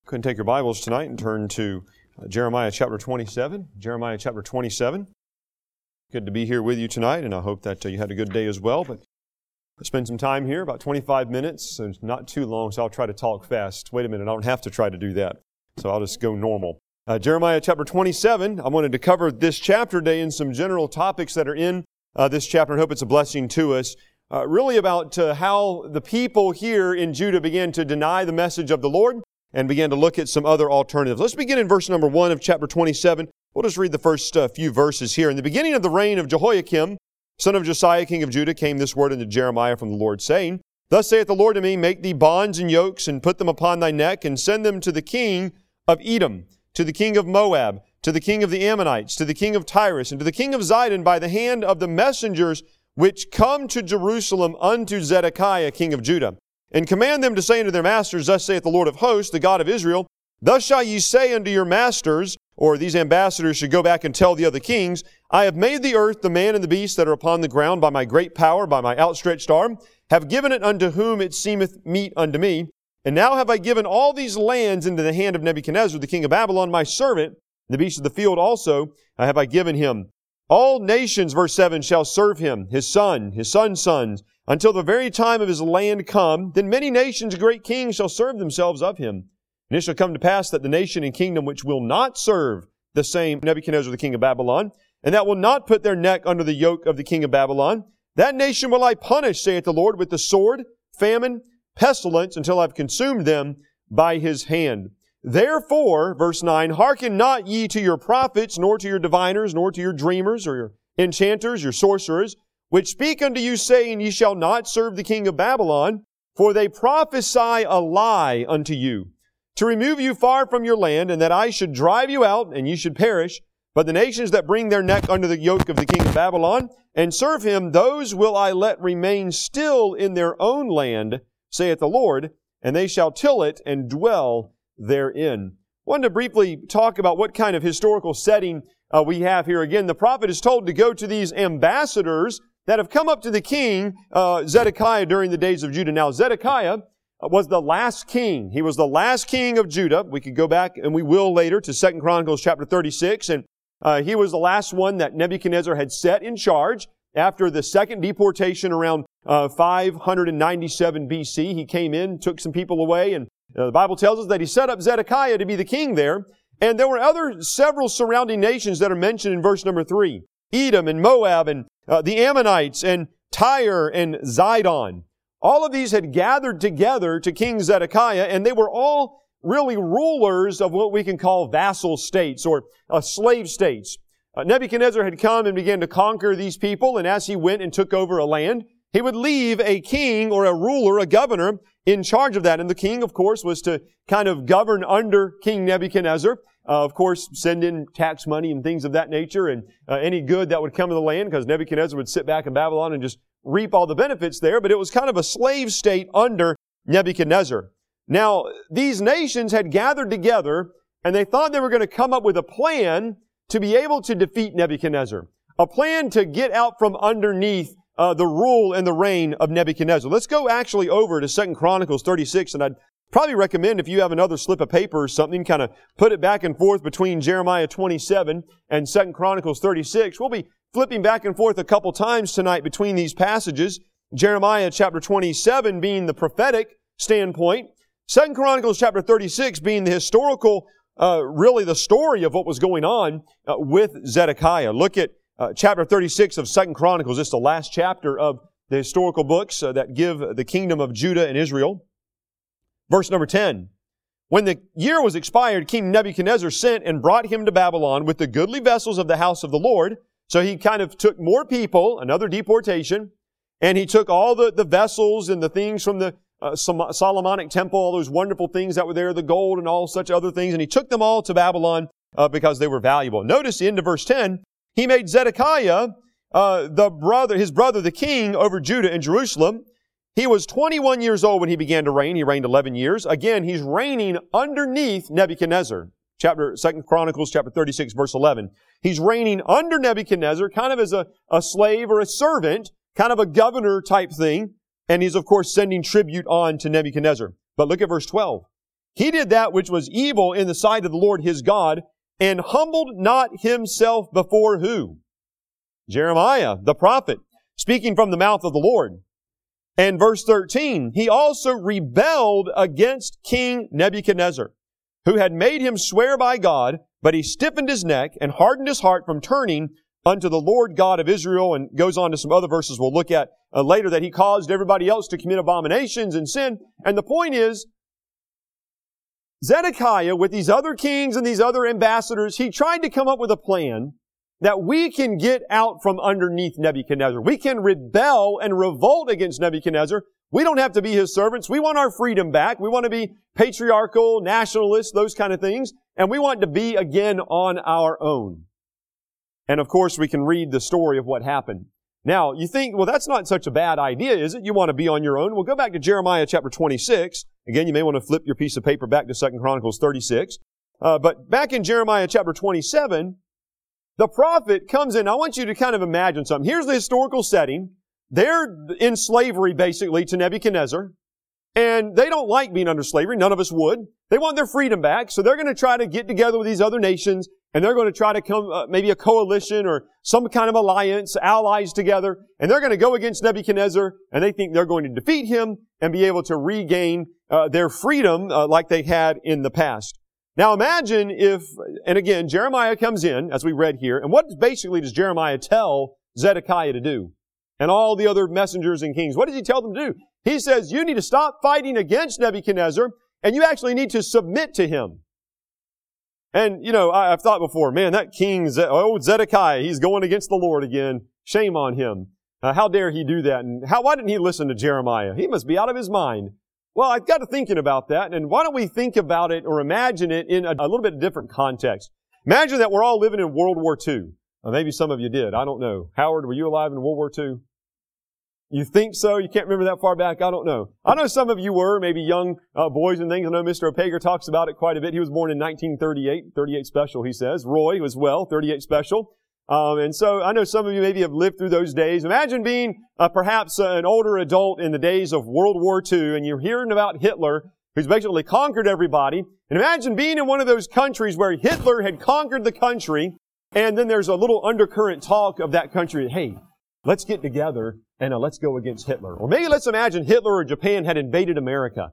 Go ahead and take your Bibles tonight and turn to Jeremiah chapter 27. Jeremiah chapter 27. Good to be here with you tonight, and I hope that you had a good day as well. But I'll spend some time here, about 25 minutes, so it's not too long, so I'll try to talk fast. Wait a minute, I don't have to try to do that, so I'll just go normal. Jeremiah chapter 27, I wanted to cover this chapter today in some general topics that are in this chapter, and hope it's a blessing to us. Really about how the people here in Judah began to deny the message of the Lord and began to look at some other alternatives. Let's begin in verse number 1 of chapter 27. We'll just read the first few verses here. In the beginning of the reign of Jehoiakim, son of Josiah, king of Judah, came this word unto Jeremiah from the Lord, saying, Thus saith the Lord to me, Make thee bonds and yokes, and put them upon thy neck, and send them to the king of Edom, to the king of Moab, to the king of the Ammonites, to the king of Tyrus, and to the king of Zidon by the hand of the messengers which come to Jerusalem unto Zedekiah, king of Judah. And command them to say unto their masters, Thus saith the Lord of hosts, the God of Israel, Thus shall ye say unto your masters, or these ambassadors should go back and tell the other kings, I have made the earth, the man and the beast that are upon the ground by my great power, by my outstretched arm, have given it unto whom it seemeth meet unto me. And now have I given all these lands into the hand of Nebuchadnezzar, the king of Babylon, my servant, the beasts of the field also have I given him. All nations, verse 7, shall serve him, his son's sons, until the very time of his land come. Then many nations, great kings, shall serve themselves of him. And it shall come to pass that the nation and kingdom which will not serve the same Nebuchadnezzar, the king of Babylon, and that will not put their neck under the yoke of the king of Babylon, that nation will I punish, saith the Lord, with the sword, famine, pestilence, until I've consumed them by his hand. Therefore, verse 9, hearken not ye to your prophets, nor to your diviners, nor to your dreamers, or your enchanters, your sorcerers, which speak unto you, saying, Ye shall not serve the king of Babylon, for they prophesy a lie unto you, to remove you far from your land, and that I should drive you out, and ye should perish. But the nations that bring their neck under the yoke of the king of Babylon, and serve him, those will I let remain still in their own land, saith the Lord, and they shall till it and dwell therein. I wanted to briefly talk about what kind of historical setting we have here. Again, the prophet is told to go to these ambassadors that have come up to the king, Zedekiah, during the days of Judah. Now, Zedekiah was the last king. He was the last king of Judah. We could go back, and we will later, to 2 Chronicles chapter 36, and he was the last one that Nebuchadnezzar had set in charge after the second deportation around 597 BC. He came in, took some people away, and the Bible tells us that he set up Zedekiah to be the king there. And there were several surrounding nations that are mentioned in verse number 3. Edom and Moab and the Ammonites and Tyre and Zidon. All of these had gathered together to King Zedekiah, and they were all really rulers of what we can call vassal states or slave states. Nebuchadnezzar had come and began to conquer these people, and as he went and took over a land, he would leave a king or a ruler, a governor, in charge of that. And the king, of course, was to kind of govern under King Nebuchadnezzar. Of course, send in tax money and things of that nature, and any good that would come to the land, because Nebuchadnezzar would sit back in Babylon and just reap all the benefits there. But it was kind of a slave state under Nebuchadnezzar. Now, these nations had gathered together, and they thought they were going to come up with a plan to be able to defeat Nebuchadnezzar. A plan to get out from underneath the rule and the reign of Nebuchadnezzar. Let's go actually over to 2 Chronicles 36, and I'd probably recommend, if you have another slip of paper or something, kind of put it back and forth between Jeremiah 27 and 2 Chronicles 36. We'll be flipping back and forth a couple times tonight between these passages. Jeremiah chapter 27 being the prophetic standpoint, 2 Chronicles chapter 36 being the historical, really the story of what was going on with Zedekiah. Look at chapter 36 of 2 Chronicles. It's the last chapter of the historical books that give the kingdom of Judah and Israel. Verse number 10. When the year was expired, King Nebuchadnezzar sent and brought him to Babylon with the goodly vessels of the house of the Lord. So he kind of took more people, another deportation, and he took all the vessels and the things from the Solomonic temple, all those wonderful things that were there, the gold and all such other things, and he took them all to Babylon because they were valuable. Notice the end of verse 10. He made Zedekiah, his brother, the king over Judah and Jerusalem. He was 21 years old when he began to reign. He reigned 11 years. Again, he's reigning underneath Nebuchadnezzar. 2 Chronicles chapter 36, verse 11. He's reigning under Nebuchadnezzar, kind of as a slave or a servant, kind of a governor type thing. And he's, of course, sending tribute on to Nebuchadnezzar. But look at verse 12. He did that which was evil in the sight of the Lord his God, and humbled not himself before who? Jeremiah, the prophet, speaking from the mouth of the Lord. And verse 13, he also rebelled against King Nebuchadnezzar, who had made him swear by God, but he stiffened his neck and hardened his heart from turning unto the Lord God of Israel, and goes on to some other verses we'll look at later, that he caused everybody else to commit abominations and sin. And the point is, Zedekiah, with these other kings and these other ambassadors, he tried to come up with a plan that we can get out from underneath Nebuchadnezzar. We can rebel and revolt against Nebuchadnezzar. We don't have to be his servants. We want our freedom back. We want to be patriarchal, nationalists, those kind of things. And we want to be again on our own. And of course, we can read the story of what happened. Now, you think, well, that's not such a bad idea, is it? You want to be on your own? Well, go back to Jeremiah chapter 26. Again, you may want to flip your piece of paper back to 2 Chronicles 36. But back in Jeremiah chapter 27, the prophet comes in. I want you to kind of imagine something. Here's the historical setting. They're in slavery, basically, to Nebuchadnezzar. And they don't like being under slavery. None of us would. They want their freedom back. So they're going to try to get together with these other nations. And they're going to try to come, maybe a coalition or some kind of alliance, allies together. And they're going to go against Nebuchadnezzar. And they think they're going to defeat him and be able to regain their freedom like they had in the past. Now imagine if, and again, Jeremiah comes in, as we read here, and what basically does Jeremiah tell Zedekiah to do? And all the other messengers and kings, what does he tell them to do? He says, you need to stop fighting against Nebuchadnezzar, and you actually need to submit to him. And, you know, I've thought before, man, that king, Zedekiah, he's going against the Lord again. Shame on him. How dare he do that? And why didn't he listen to Jeremiah? He must be out of his mind. Well, I've got to thinking about that, and why don't we think about it or imagine it in a little bit different context? Imagine that we're all living in World War II. Maybe some of you did. I don't know. Howard, were you alive in World War II? You think so? You can't remember that far back? I don't know. I know some of you were, maybe young boys and things. I know Mr. Opager talks about it quite a bit. He was born in 1938, 38 special, he says. Roy was 38 special. And so I know some of you maybe have lived through those days. Imagine being perhaps an older adult in the days of World War II, and you're hearing about Hitler, who's basically conquered everybody. And imagine being in one of those countries where Hitler had conquered the country, and then there's a little undercurrent talk of that country. Hey, let's get together and let's go against Hitler. Or maybe let's imagine Hitler or Japan had invaded America.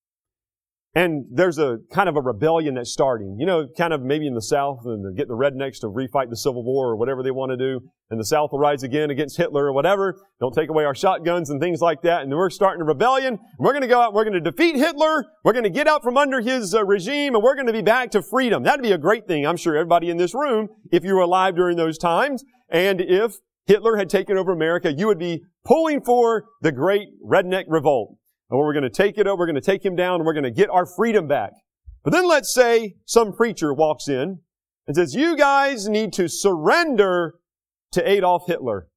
And there's a kind of a rebellion that's starting. You know, kind of maybe in the South, and they get the rednecks to refight the Civil War or whatever they want to do. And the South will rise again against Hitler or whatever. Don't take away our shotguns and things like that. And we're starting a rebellion. And we're going to go out and we're going to defeat Hitler. We're going to get out from under his regime, and we're going to be back to freedom. That'd be a great thing. I'm sure everybody in this room, if you were alive during those times, and if Hitler had taken over America, you would be pulling for the great redneck revolt. And we're going to take it over, we're going to take him down, and we're going to get our freedom back. But then let's say some preacher walks in and says, you guys need to surrender to Adolf Hitler.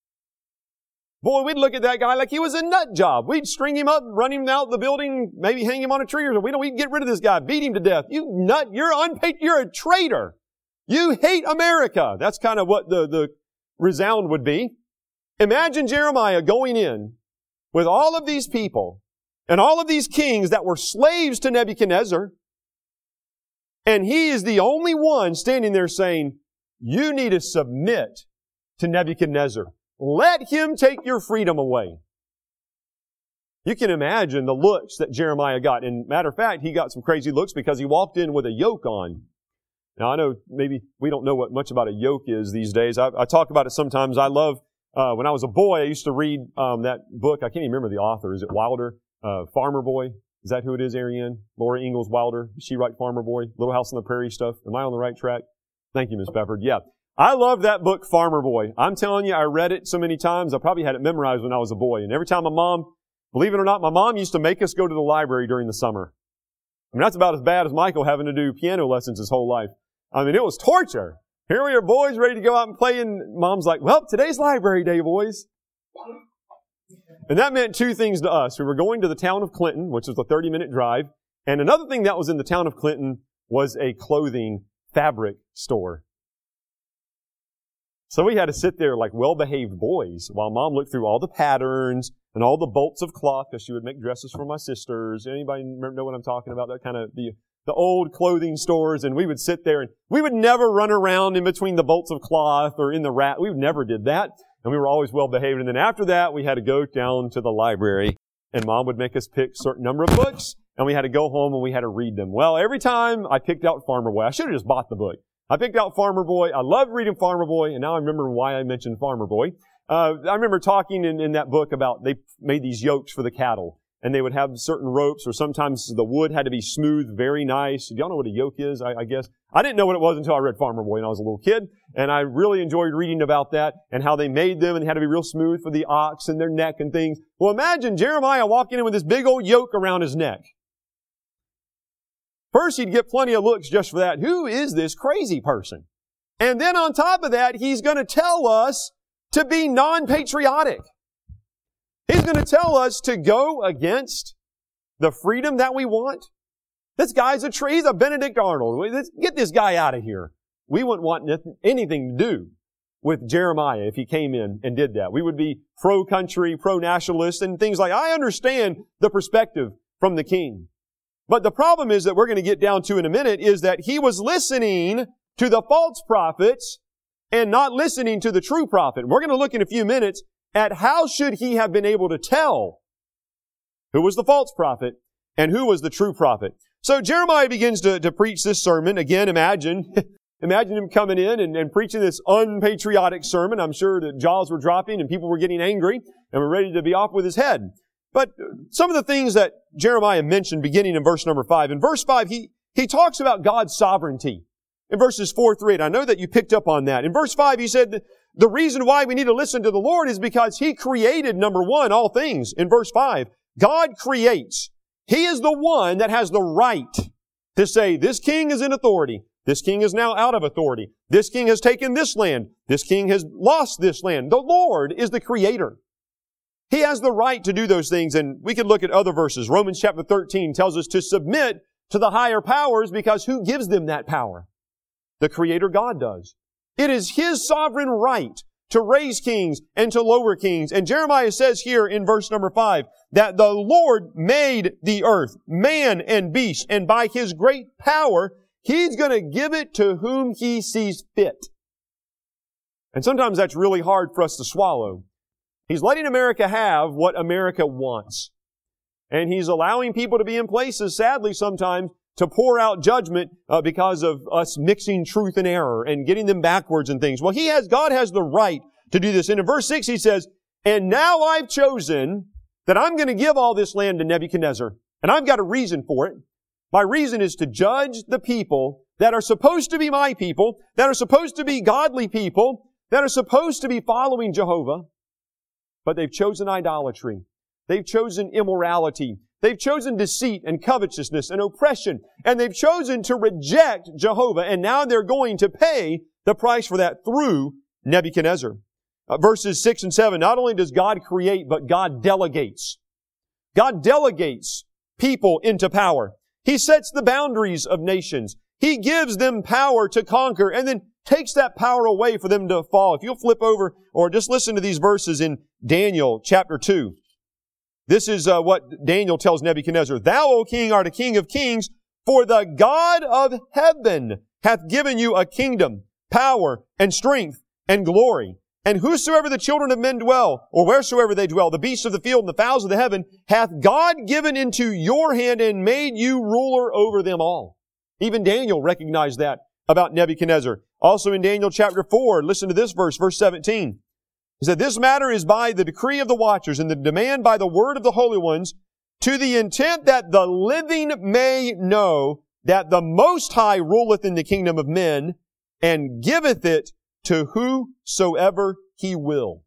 Boy, we'd look at that guy like he was a nut job. We'd string him up, run him out the building, maybe hang him on a tree or something. We'd get rid of this guy, beat him to death. You nut, you're a traitor. You hate America. That's kind of what the resound would be. Imagine Jeremiah going in with all of these people and all of these kings that were slaves to Nebuchadnezzar, and he is the only one standing there saying, you need to submit to Nebuchadnezzar. Let him take your freedom away. You can imagine the looks that Jeremiah got. And matter of fact, he got some crazy looks because he walked in with a yoke on. Now, I know maybe we don't know what much about a yoke is these days. I talk about it sometimes. I love, when I was a boy, I used to read that book. I can't even remember the author. Is it Wilder? Farmer Boy? Is that who it is, Ariane? Laura Ingalls Wilder? Did she write Farmer Boy? Little House on the Prairie stuff? Am I on the right track? Thank you, Miss Peppered. Yeah. I love that book, Farmer Boy. I'm telling you, I read it so many times. I probably had it memorized when I was a boy. And every time my mom, believe it or not, my mom used to make us go to the library during the summer. I mean, that's about as bad as Michael having to do piano lessons his whole life. I mean, it was torture. Here we are, boys, ready to go out and play, and Mom's like, well, today's library day, boys. And that meant two things to us. We were going to the town of Clinton, which was a 30-minute drive, and another thing that was in the town of Clinton was a clothing fabric store. So we had to sit there like well-behaved boys while Mom looked through all the patterns and all the bolts of cloth, because she would make dresses for my sisters. Anybody know what I'm talking about? That kind of the old clothing stores, and we would sit there and we would never run around in between the bolts of cloth or in the rack. We never did that. And we were always well-behaved. And then after that, we had to go down to the library, and Mom would make us pick a certain number of books, and we had to go home and we had to read them. Well, every time I picked out Farmer Boy, I should have just bought the book. I picked out Farmer Boy. I loved reading Farmer Boy, and now I remember why I mentioned Farmer Boy. I remember talking in that book about they made these yokes for the cattle, and they would have certain ropes, or sometimes the wood had to be smooth, very nice. Do y'all know what a yoke is, I guess? I didn't know what it was until I read Farmer Boy when I was a little kid, and I really enjoyed reading about that and how they made them, and they had to be real smooth for the ox and their neck and things. Well, imagine Jeremiah walking in with this big old yoke around his neck. First, he'd get plenty of looks just for that. Who is this crazy person? And then on top of that, he's going to tell us to be non-patriotic. He's going to tell us to go against the freedom that we want. This guy's he's a Benedict Arnold. Let's get this guy out of here. We wouldn't want anything to do with Jeremiah if he came in and did that. We would be pro-country, pro-nationalist, and things like, I understand the perspective from the king. But the problem is that we're going to get down to in a minute is that he was listening to the false prophets and not listening to the true prophet. We're going to look in a few minutes at how should he have been able to tell who was the false prophet and who was the true prophet. So Jeremiah begins to preach this sermon. Again, imagine him coming in and preaching this unpatriotic sermon. I'm sure that jaws were dropping and people were getting angry and were ready to be off with his head. But some of the things that Jeremiah mentioned beginning in verse number 5. In verse 5, he talks about God's sovereignty. In verses 4 through 8, I know that you picked up on that. In verse 5, he said the reason why we need to listen to the Lord is because He created, number one, all things. In verse 5, God creates. He is the one that has the right to say, this king is in authority. This king is now out of authority. This king has taken this land. This king has lost this land. The Lord is the creator. He has the right to do those things, and we could look at other verses. Romans chapter 13 tells us to submit to the higher powers because who gives them that power? The Creator God does. It is His sovereign right to raise kings and to lower kings. And Jeremiah says here in verse number 5 that the Lord made the earth, man and beast, and by His great power, He's going to give it to whom He sees fit. And sometimes that's really hard for us to swallow. He's letting America have what America wants. And He's allowing people to be in places, sadly sometimes, to pour out judgment because of us mixing truth and error and getting them backwards and things. Well, God has the right to do this. And in verse 6 He says, and now I've chosen that I'm going to give all this land to Nebuchadnezzar. And I've got a reason for it. My reason is to judge the people that are supposed to be my people, that are supposed to be godly people, that are supposed to be following Jehovah. But they've chosen idolatry. They've chosen immorality. They've chosen deceit and covetousness and oppression. And they've chosen to reject Jehovah. And now they're going to pay the price for that through Nebuchadnezzar. Verses 6 and 7, not only does God create, but God delegates. God delegates people into power. He sets the boundaries of nations. He gives them power to conquer and then takes that power away for them to fall. If you'll flip over or just listen to these verses in Daniel chapter 2. This is what Daniel tells Nebuchadnezzar. Thou, O king, art a king of kings, for the God of heaven hath given you a kingdom, power, and strength, and glory. And whosoever the children of men dwell, or wheresoever they dwell, the beasts of the field and the fowls of the heaven, hath God given into your hand and made you ruler over them all. Even Daniel recognized that about Nebuchadnezzar. Also in Daniel chapter 4, listen to this verse 17. He said, this matter is by the decree of the watchers and the demand by the word of the holy ones, to the intent that the living may know that the Most High ruleth in the kingdom of men and giveth it to whosoever He will.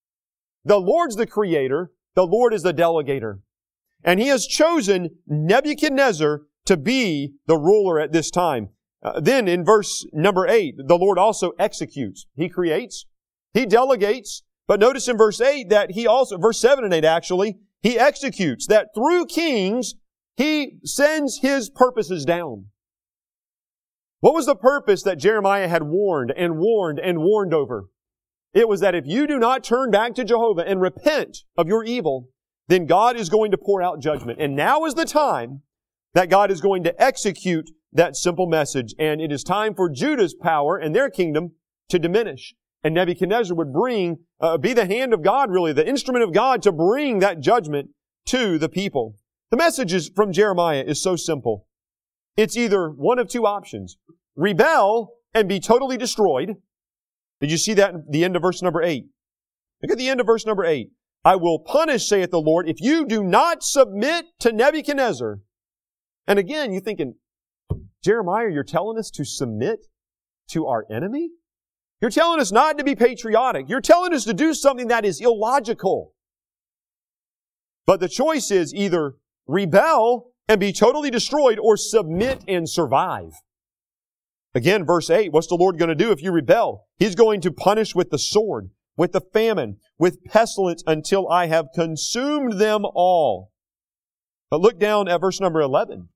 The Lord's the creator. The Lord is the delegator. And He has chosen Nebuchadnezzar to be the ruler at this time. Then in verse number 8, the Lord also executes. He creates. He delegates. But notice in verse 8 that He also, verse 7 and 8 actually, He executes. That through kings, He sends His purposes down. What was the purpose that Jeremiah had warned and warned and warned over? It was that if you do not turn back to Jehovah and repent of your evil, then God is going to pour out judgment. And now is the time that God is going to execute that simple message. And it is time for Judah's power and their kingdom to diminish. And Nebuchadnezzar would be the hand of God, really, the instrument of God to bring that judgment to the people. The message from Jeremiah is so simple. It's either one of two options. Rebel and be totally destroyed. Did you see that in the end of verse number 8? Look at the end of verse number 8. I will punish, saith the Lord, if you do not submit to Nebuchadnezzar. And again, you're thinking, Jeremiah, you're telling us to submit to our enemy? You're telling us not to be patriotic. You're telling us to do something that is illogical. But the choice is either rebel and be totally destroyed or submit and survive. Again, verse 8, what's the Lord going to do if you rebel? He's going to punish with the sword, with the famine, with pestilence until I have consumed them all. But look down at verse number 11.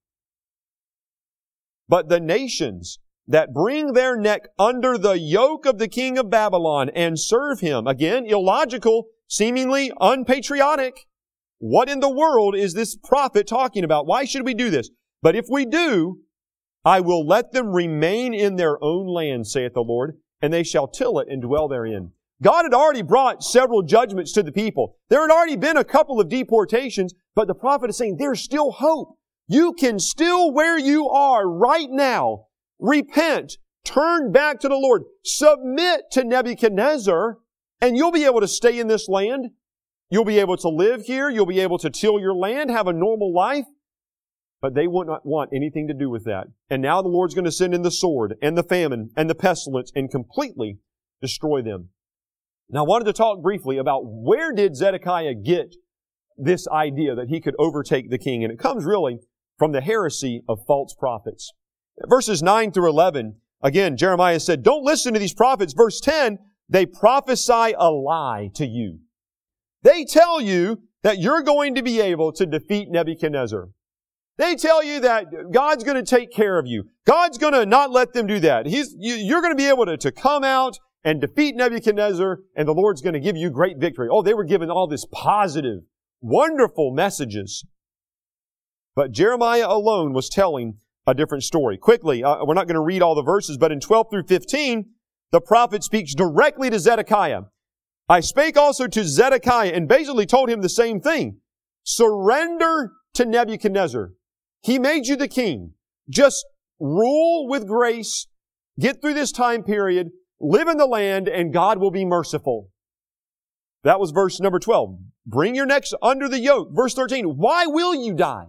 But the nations that bring their neck under the yoke of the king of Babylon and serve him, again, illogical, seemingly unpatriotic. What in the world is this prophet talking about? Why should we do this? But if we do, I will let them remain in their own land, saith the Lord, and they shall till it and dwell therein. God had already brought several judgments to the people. There had already been a couple of deportations, but the prophet is saying there's still hope. You can still, where you are right now, repent, turn back to the Lord, submit to Nebuchadnezzar, and you'll be able to stay in this land. You'll be able to live here. You'll be able to till your land, have a normal life. But they would not want anything to do with that. And now the Lord's going to send in the sword and the famine and the pestilence and completely destroy them. Now I wanted to talk briefly about where did Zedekiah get this idea that he could overtake the king. And it comes really from the heresy of false prophets. Verses 9 through 11, again, Jeremiah said, don't listen to these prophets. Verse 10, they prophesy a lie to you. They tell you that you're going to be able to defeat Nebuchadnezzar. They tell you that God's going to take care of you. God's going to not let them do that. You're going to be able to come out and defeat Nebuchadnezzar, and the Lord's going to give you great victory. Oh, they were given all this positive, wonderful messages. But Jeremiah alone was telling a different story. Quickly, we're not going to read all the verses, but in 12 through 15, the prophet speaks directly to Zedekiah. I spake also to Zedekiah and basically told him the same thing. Surrender to Nebuchadnezzar. He made you the king. Just rule with grace, get through this time period, live in the land, and God will be merciful. That was verse number 12. Bring your necks under the yoke. Verse 13. Why will you die?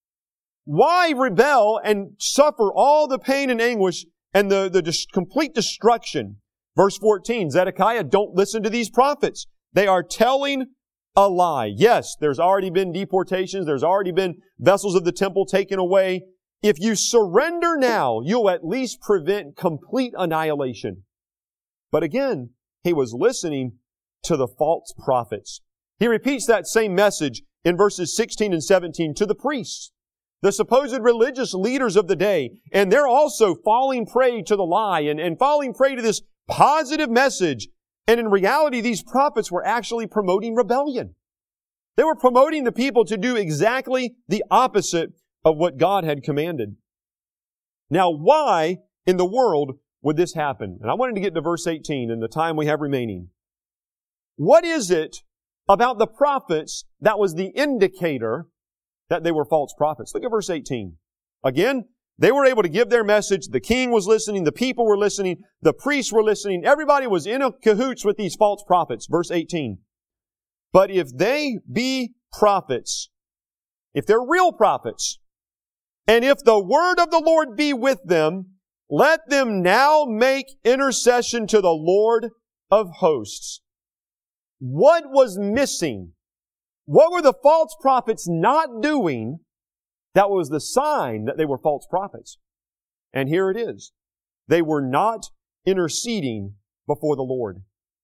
Why rebel and suffer all the pain and anguish and the complete destruction? Verse 14. Zedekiah, don't listen to these prophets. They are telling a lie. Yes, there's already been deportations. There's already been vessels of the temple taken away. If you surrender now, you'll at least prevent complete annihilation. But again, he was listening to the false prophets. He repeats that same message in verses 16 and 17 to the priests, the supposed religious leaders of the day. And they're also falling prey to the lie and falling prey to this positive message. And in reality, these prophets were actually promoting rebellion. They were promoting the people to do exactly the opposite of what God had commanded. Now, why in the world would this happen? And I wanted to get to verse 18 in the time we have remaining. What is it about the prophets that was the indicator that they were false prophets? Look at verse 18. Again, they were able to give their message. The king was listening. The people were listening. The priests were listening. Everybody was in a cahoots with these false prophets. Verse 18. But if they be prophets, if they're real prophets, and if the word of the Lord be with them, let them now make intercession to the Lord of hosts. What was missing? What were the false prophets not doing that was the sign that they were false prophets? And here it is. They were not interceding before the Lord.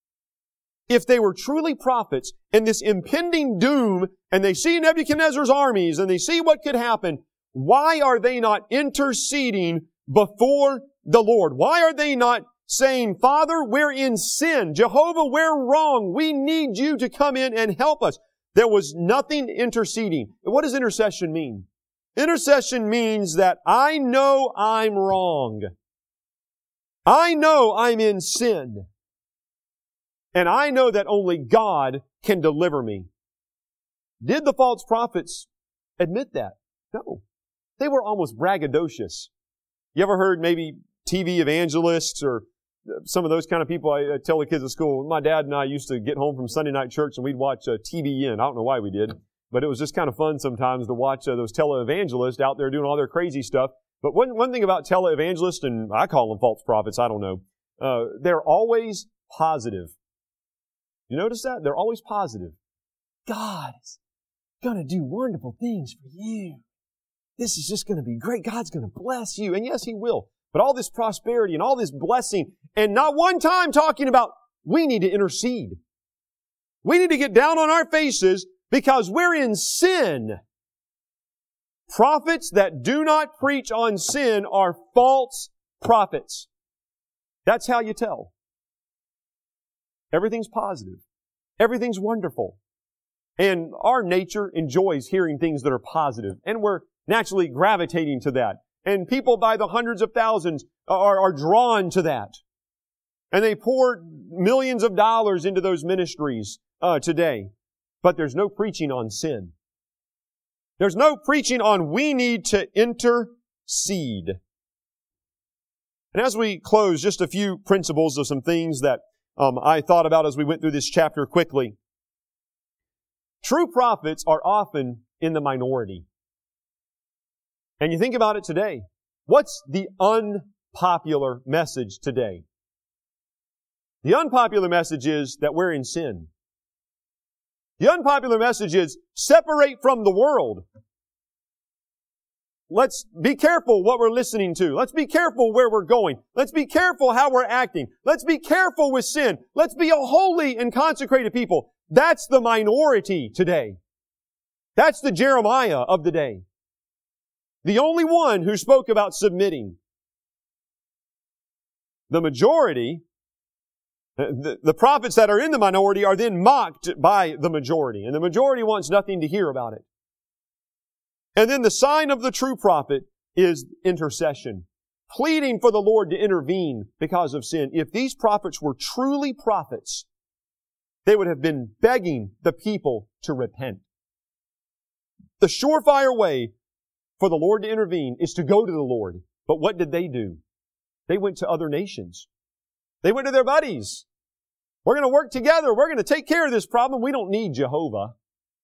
If they were truly prophets in this impending doom, and they see Nebuchadnezzar's armies, and they see what could happen, why are they not interceding before the Lord? Why are they not saying, Father, we're in sin. Jehovah, we're wrong. We need you to come in and help us. There was nothing interceding. What does intercession mean? Intercession means that I know I'm wrong. I know I'm in sin. And I know that only God can deliver me. Did the false prophets admit that? No. They were almost braggadocious. You ever heard maybe TV evangelists or some of those kind of people? I tell the kids at school, my dad and I used to get home from Sunday night church and we'd watch TBN. I don't know why we did, but it was just kind of fun sometimes to watch those televangelists out there doing all their crazy stuff. But one thing about televangelists, and I call them false prophets, I don't know, they're always positive. You notice that? They're always positive. God's going to do wonderful things for you. This is just going to be great. God's going to bless you. And yes, He will. But all this prosperity and all this blessing, and not one time talking about we need to intercede. We need to get down on our faces because we're in sin. Prophets that do not preach on sin are false prophets. That's how you tell. Everything's positive. Everything's wonderful. And our nature enjoys hearing things that are positive. And we're naturally gravitating to that. And people by the hundreds of thousands are drawn to that. And they pour millions of dollars into those ministries today. But there's no preaching on sin. There's no preaching on we need to intercede. And as we close, just a few principles of some things that I thought about as we went through this chapter quickly. True prophets are often in the minority. And you think about it today. What's the unpopular message today? The unpopular message is that we're in sin. The unpopular message is separate from the world. Let's be careful what we're listening to. Let's be careful where we're going. Let's be careful how we're acting. Let's be careful with sin. Let's be a holy and consecrated people. That's the minority today. That's the Jeremiah of the day. The only one who spoke about submitting. The majority, the prophets that are in the minority are then mocked by the majority. And the majority wants nothing to hear about it. And then the sign of the true prophet is intercession. Pleading for the Lord to intervene because of sin. If these prophets were truly prophets, they would have been begging the people to repent. The surefire way for the Lord to intervene is to go to the Lord. But what did they do? They went to other nations. They went to their buddies. We're going to work together. We're going to take care of this problem. We don't need Jehovah.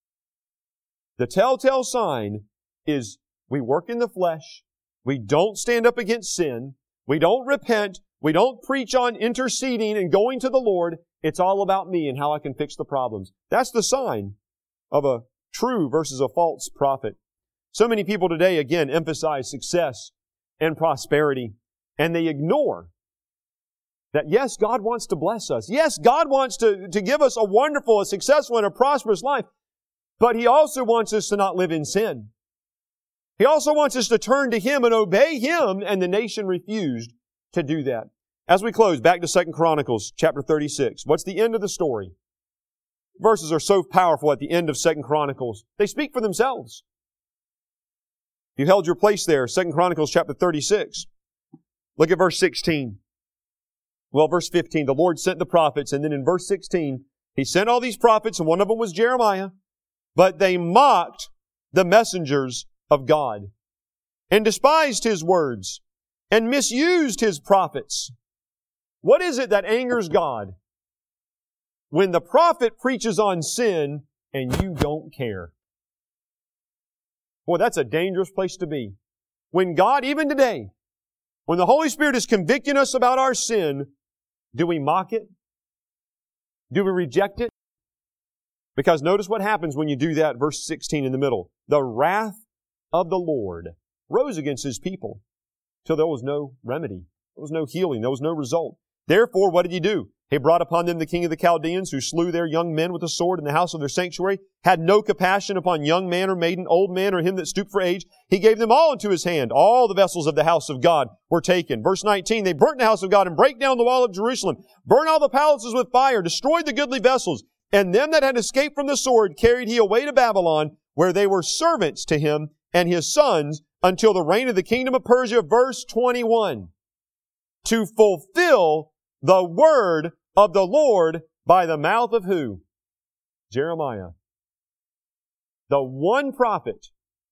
The telltale sign is we work in the flesh. We don't stand up against sin. We don't repent. We don't preach on interceding and going to the Lord. It's all about me and how I can fix the problems. That's the sign of a true versus a false prophet. So many people today, again, emphasize success and prosperity, and they ignore that, yes, God wants to bless us. Yes, God wants to give us a wonderful, a successful, and a prosperous life, but He also wants us to not live in sin. He also wants us to turn to Him and obey Him, and the nation refused to do that. As we close, back to 2 Chronicles chapter 36. What's the end of the story? Verses are so powerful at the end of 2 Chronicles. They speak for themselves. If you held your place there, 2 Chronicles chapter 36. Look at verse 16. Well, verse 15, the Lord sent the prophets, and then in verse 16, He sent all these prophets, and one of them was Jeremiah, but they mocked the messengers of God, and despised His words, and misused His prophets. What is it that angers God? When the prophet preaches on sin, and you don't care. Boy, that's a dangerous place to be. When God, even today, when the Holy Spirit is convicting us about our sin, do we mock it? Do we reject it? Because notice what happens when you do that, verse 16 in the middle. The wrath of the Lord rose against His people till there was no remedy. There was no healing. There was no result. Therefore, what did He do? He brought upon them the king of the Chaldeans, who slew their young men with the sword in the house of their sanctuary, had no compassion upon young man or maiden, old man or him that stooped for age. He gave them all into his hand. All the vessels of the house of God were taken. Verse 19, they burnt the house of God and brake down the wall of Jerusalem, burnt all the palaces with fire, destroyed the goodly vessels. And them that had escaped from the sword carried he away to Babylon, where they were servants to him and his sons until the reign of the kingdom of Persia. Verse 21, to fulfill the word of the Lord by the mouth of who? Jeremiah. The one prophet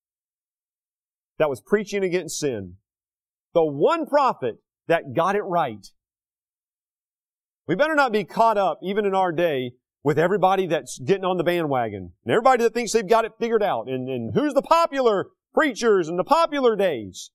that was preaching against sin. The one prophet that got it right. We better not be caught up, even in our day, with everybody that's getting on the bandwagon. And everybody that thinks they've got it figured out. And who's the popular preachers in the popular days?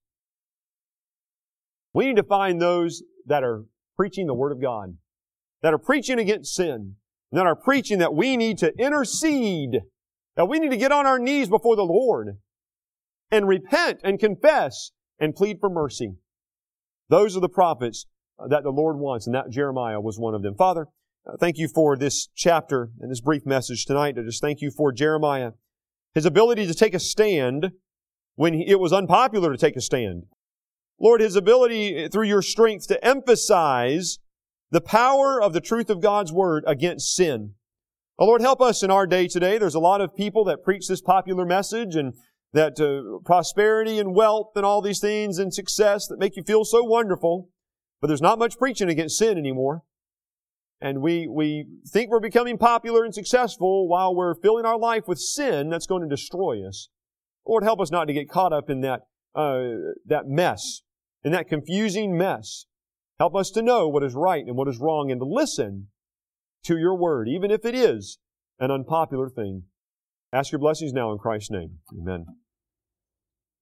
We need to find those that are preaching the Word of God, that are preaching against sin, and that are preaching that we need to intercede, that we need to get on our knees before the Lord and repent and confess and plead for mercy. Those are the prophets that the Lord wants, and that Jeremiah was one of them. Father, thank you for this chapter and this brief message tonight. I just thank you for Jeremiah, his ability to take a stand when it was unpopular to take a stand. Lord, his ability through your strength to emphasize the power of the truth of God's Word against sin. Oh, Lord, help us in our day today. There's a lot of people that preach this popular message and that prosperity and wealth and all these things and success that make you feel so wonderful, but there's not much preaching against sin anymore. And we think we're becoming popular and successful while we're filling our life with sin that's going to destroy us. Lord, help us not to get caught up in that mess, in that confusing mess. Help us to know what is right and what is wrong and to listen to your word, even if it is an unpopular thing. Ask your blessings now in Christ's name. Amen.